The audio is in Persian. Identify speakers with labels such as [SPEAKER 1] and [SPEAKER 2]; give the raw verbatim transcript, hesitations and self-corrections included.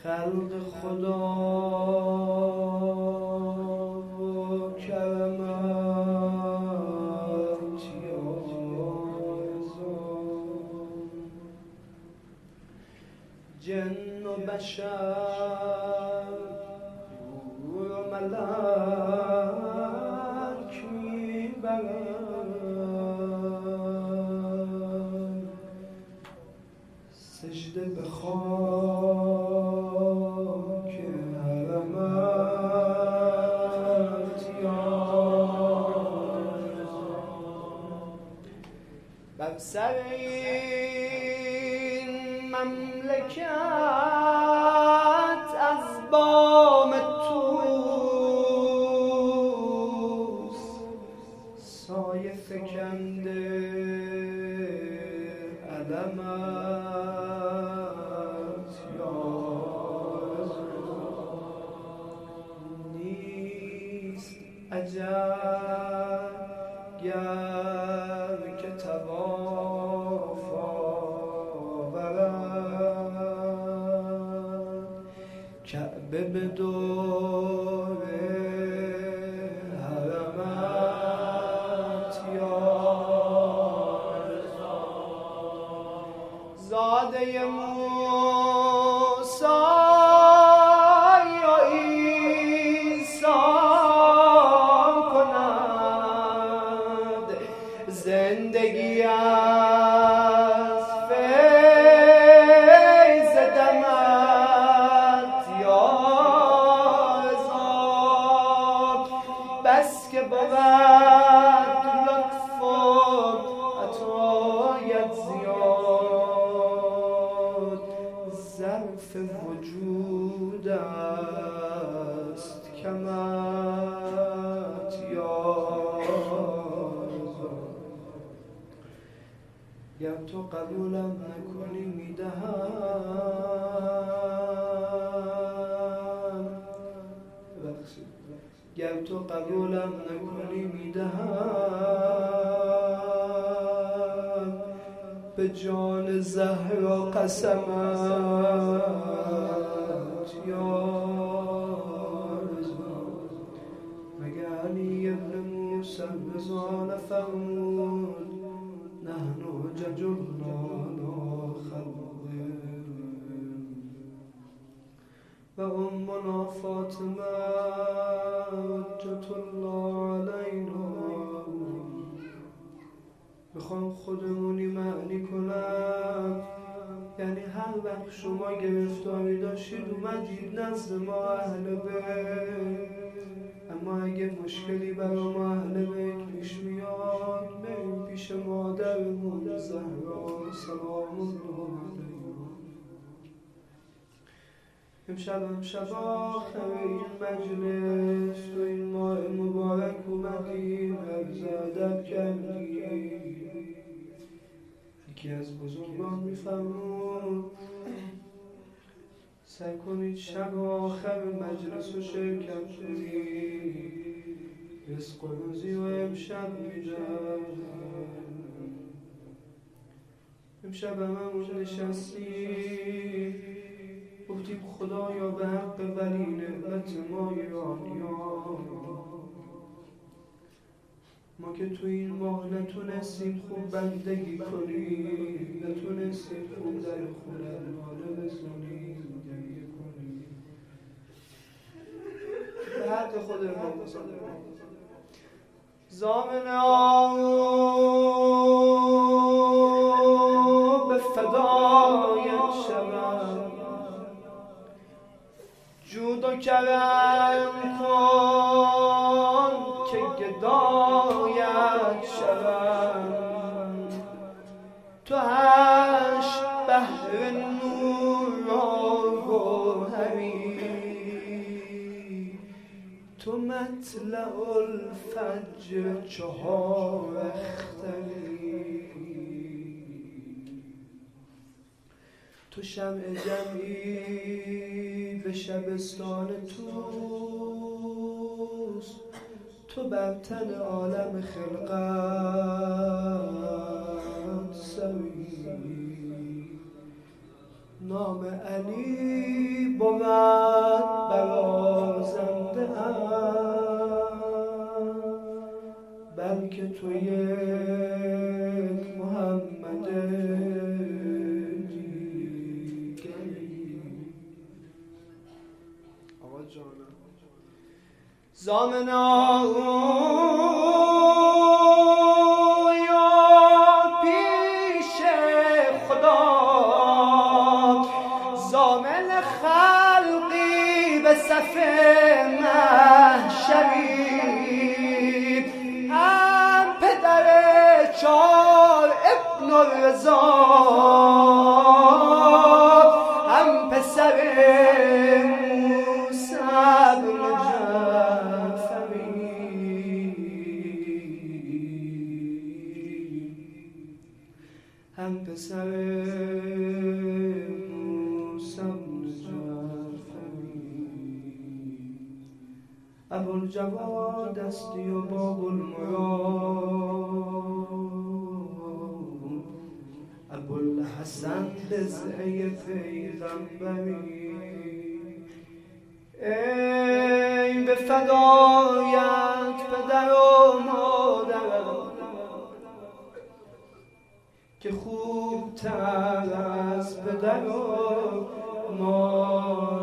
[SPEAKER 1] خلق خدا و کرمت یا جن و بشر و ملک میبرند سجده به خاک حرمت یا بر سر این مملکت از بام توس سایه فکنده علمت یا نیست عجب گر که طواف آورد کعبه به دور حرمت یا زاده موسی یا عیسی کند زندگی از فیض دمت یا هزار بس که بود لطف و عطایت زیاد ظرف وجود است کمت یا گر تو قبولم نکنی میدهم گر تو قبولم نکنی میدهم به جان زهرا قسمت یا مگر علی ابن موسی رضا نفرمود نحن حجج الله خلق و امنا فاطمه حجة الله علینا میخوام خودمونی معنی کنم یعنی هر وقت شما گرفتاری داشتید اومدید نزد ما اهل بیت اما اگه مشکلی برای ما اهل بیت پیش میاد بریم پیش مادرمون زهرا سلام الله علیها امشب امشب آخر این مجلس تو این ماه مبارک اومدیم عرض ادب کردیم یکی از بزرگان میفرمود سعی کنید شب آخر مجلس رو شرکت کنید رزق و روزی و امشب میدن امشب هممون نشستیم گفتیم خدایا به حق ولی نعمت ما ایرانیان ما که تو این ماه نتونستیم خوب بندگی کنیم نتونستیم خوب در خونه ناله بزنیم گریه کنیم به حق خودمون زامن آو به فدایت شود جود و کرم کن که گدایت شود تو هشت بحر نور را گوهری تو مطلع الفجر چهار اختری تو شمع جمعی به شبستان توست تو بر تن عالم خلقت سوی نام علی بود زامنا پیش خدا زامن خلقی به صف محشری هم پدر چار ابن الرضا هم پسر موسی بن جعفری هم پسر موسی بن جعفری ابوالجواد استی و باب المراد ابوالحسن بضعه پیغمبری ای به فدایت پدر و مادرم که خوبتر از پدر و مادرم